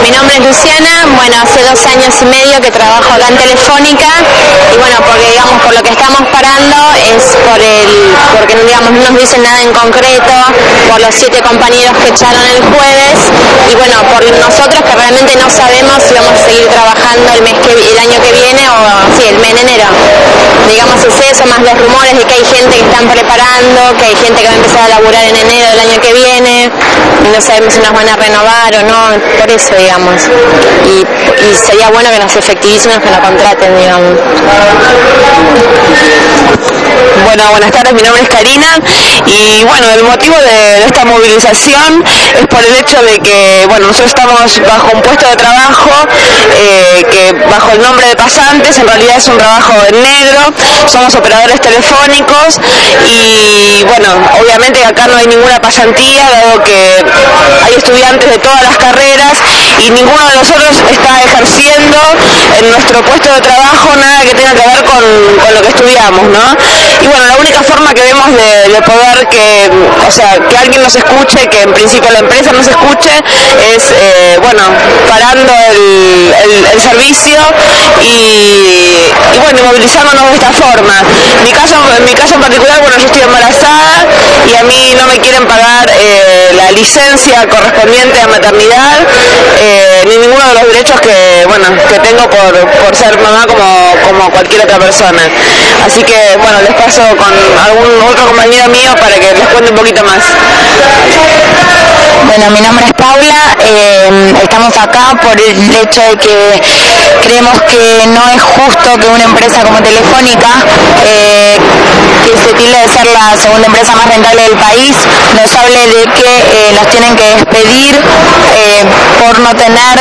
Mi nombre es Luciana, bueno, hace 2 años y medio que trabajo acá en Telefónica y bueno, porque digamos por lo que estamos parando es porque digamos no nos dicen nada en concreto, por los 7 compañeros que echaron el jueves y bueno, por nosotros que realmente no sabemos si vamos a seguir trabajando el año que viene o sí, en enero. Digamos es eso, más los rumores de que hay gente que están preparando, que hay gente que va a empezar a laburar en enero del año que viene y no sabemos si nos van a renovar o no, por eso digamos. Y sería bueno que nos efectivicen, que nos contraten, digamos. Bueno, buenas tardes, mi nombre es Karina y bueno, el motivo de esta movilización es por el hecho de que, bueno, nosotros estamos bajo un puesto de trabajo que bajo el nombre de pasantes, en realidad es un trabajo en negro, somos operadores telefónicos y bueno, obviamente acá no hay ninguna pasantía, dado que hay estudiantes de todas las carreras y ninguno de nosotros está ejerciendo en nuestro puesto de trabajo nada que tenga que ver con lo que estudiamos, ¿no? Y bueno, la única forma que vemos de poder que alguien nos escuche, que en principio la empresa nos escuche, es, bueno, parando el servicio y bueno, movilizándonos de esta forma. En mi caso en particular, bueno, yo estoy embarazada y a mí no me quieren pagar la licencia correspondiente a maternidad, ni ninguno de los derechos que tengo por ser mamá como cualquier otra persona. Así que, bueno, les paso con algún otro compañero mío para que les cuente un poquito más. Bueno, mi nombre es Paula, estamos acá por el hecho de que creemos que no es justo que una empresa como Telefónica, que se tilde de ser la segunda empresa más rentable del país, nos hable de que nos tienen que despedir por no tener,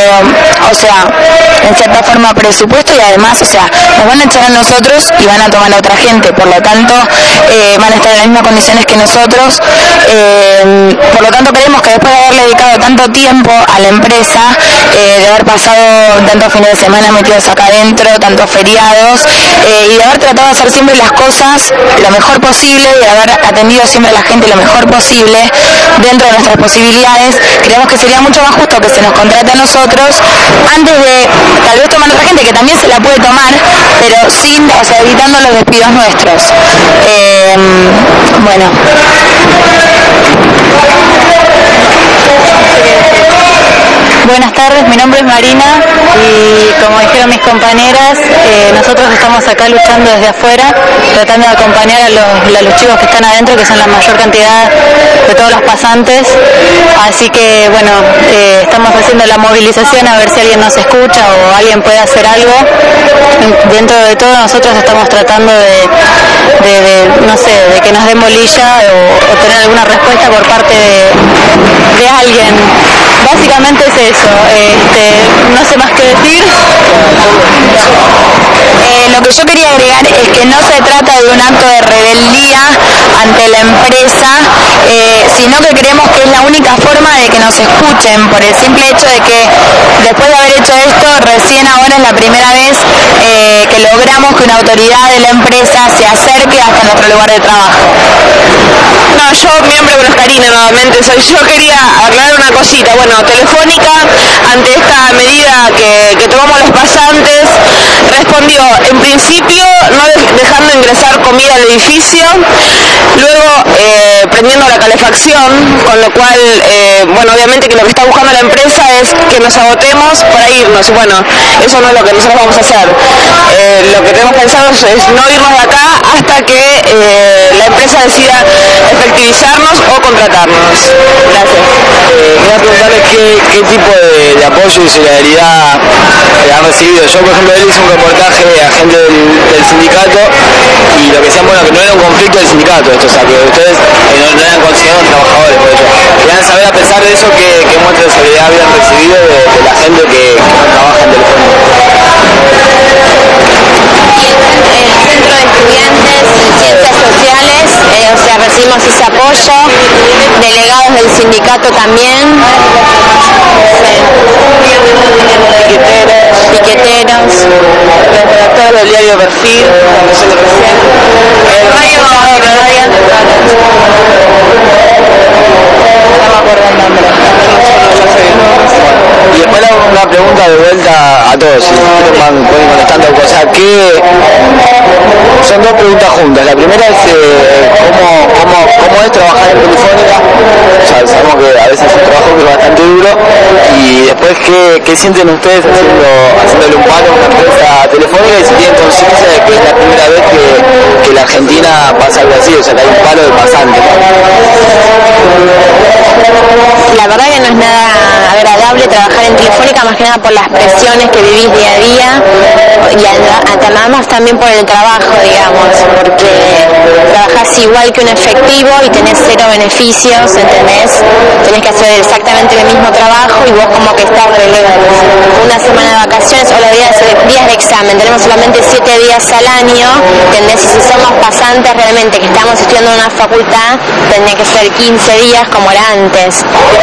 en cierta forma presupuesto y además, nos van a echar a nosotros y van a tomar a otra gente, por lo tanto van a estar en las mismas condiciones que nosotros, por lo tanto creemos que después de haberle dedicado tanto tiempo a la empresa, de haber pasado tantos fines de semana metidos acá adentro, tantos feriados, y de haber tratado de hacer siempre las cosas lo mejor posible y de haber atendido siempre a la gente lo mejor posible dentro de nuestras posibilidades, creemos que sería mucho más justo que se nos contrate a nosotros antes de tal vez tomar a otra gente que también se la puede tomar, pero sin, evitando los despidos nuestros. Bueno. Buenas tardes, mi nombre es Marina y como dijeron mis compañeras, nosotros estamos acá luchando desde afuera, tratando de acompañar a los chicos que están adentro, que son la mayor cantidad de todos los pasantes, así que bueno, estamos haciendo la movilización a ver si alguien nos escucha o alguien puede hacer algo. Dentro de todo nosotros estamos tratando de que nos den bolilla o tener alguna respuesta por parte de alguien. Básicamente es eso, no sé más qué decir. Lo que yo quería agregar es que no se trata de un acto de rebeldía ante la empresa, sino que creemos que es la única forma de que nos escuchen, por el simple hecho de que después de haber hecho esto, recién ahora es la primera vez que logramos que una autoridad de la empresa se acerque hasta nuestro lugar de trabajo. No, mi nombre es Karina nuevamente, yo quería aclarar una cosita. Bueno, Telefónica, ante esta medida que tomamos los pasantes, respondió en principio no dejando ingresar comida al edificio, luego prendiendo la calefacción, con lo cual, bueno, obviamente que lo que está buscando la empresa es que nos agotemos para irnos. Bueno, eso no es lo que nosotros vamos a hacer. Lo que tenemos pensado es no irnos de acá hasta que la empresa decida efectivizarnos o contratarnos. Gracias. Quería preguntarles qué tipo de apoyo y solidaridad han recibido. Yo, por ejemplo, hice un reportaje a gente del sindicato y lo que decían, bueno, que no era un conflicto del sindicato esto, que ustedes no eran considerados trabajadores, por eso. Querían saber, a pesar de eso, qué muestra de solidaridad habían recibido de la gente que no trabaja en Telefónica. El Centro de Estudiantes y Ciencias Sociales, recibimos ese apoyo, delegados del sindicato también, piqueteros, los redactores del diario Perfil, no me acuerdo el nombre. Y después de vuelta a todos y van contestando cosas que son dos preguntas juntas. La primera es cómo es trabajar en Telefónica. O sea, sabemos que a veces es un trabajo que es bastante duro, y después qué sienten ustedes haciéndole un palo a una empresa telefónica, y si tienen conciencia de que es la primera vez que la Argentina pasa algo así, o sea que hay un palo de pasante, ¿no? La verdad que no es nada agradable trabajar en Telefónica, más que nada por las presiones que vivís día a día, y además también por el trabajo, digamos, porque trabajás igual que un efectivo y tenés cero beneficios, ¿entendés? Tenés que hacer exactamente el mismo trabajo y vos como que estás una semana de vacaciones o los días de examen. Tenemos solamente 7 días al año, ¿entendés? Y si somos pasantes realmente que estamos estudiando en una facultad, tendría que ser 15 días como era antes.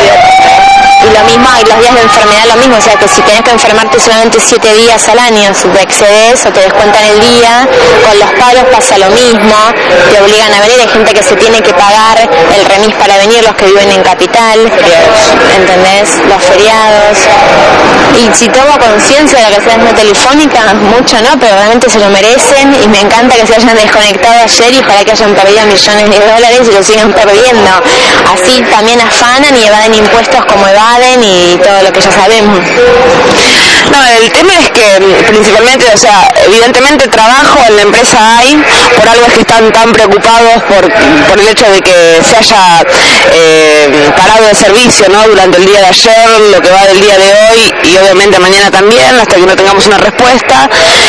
Y lo mismo, y los días de enfermedad lo mismo, o sea que si tenés que enfermarte solamente 7 días al año, si te excedes o te descuentan el día, con los paros pasa lo mismo, te obligan a venir, hay gente que se tiene que pagar el remis para venir, los que viven en capital, ¿entendés? Los feriados. Y si tomo conciencia de lo que se hace en Telefónica, mucho no, pero realmente se lo merecen, y me encanta que se hayan desconectado ayer y para que hayan perdido millones de dólares y lo sigan perdiendo. Así también afanan y evaden impuestos como evaden y todo lo que ya sabemos. No, el tema es que principalmente, o sea, evidentemente trabajo en la empresa hay, por algo es que están tan preocupados por el hecho de que se haya parado de servicio, ¿no? Durante el día de ayer, lo que va del día de hoy y obviamente mañana también, hasta que no tengamos una respuesta.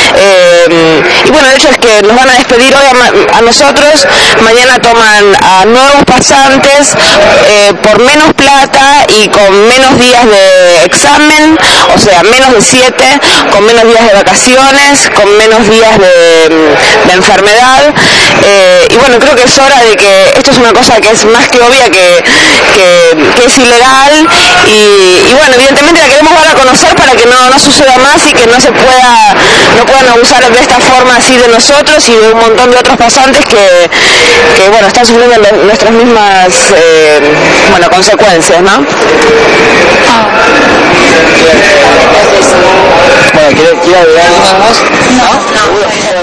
Y bueno, el hecho es que nos van a despedir hoy a nosotros, mañana toman a nuevos pasantes por menos plata y con menos días de examen, o sea, menos de 7, con menos días de vacaciones, con menos días de enfermedad. Y bueno, creo que es hora de que esto es una cosa que es más que obvia que es ilegal, y bueno, evidentemente la queremos dar a conocer para que no suceda más y que no puedan abusar de esta forma así de nosotros y de un montón de otros pasantes que bueno, están sufriendo nuestras mismas consecuencias, ¿no? Bueno, quiero agregar algo más. ¿No?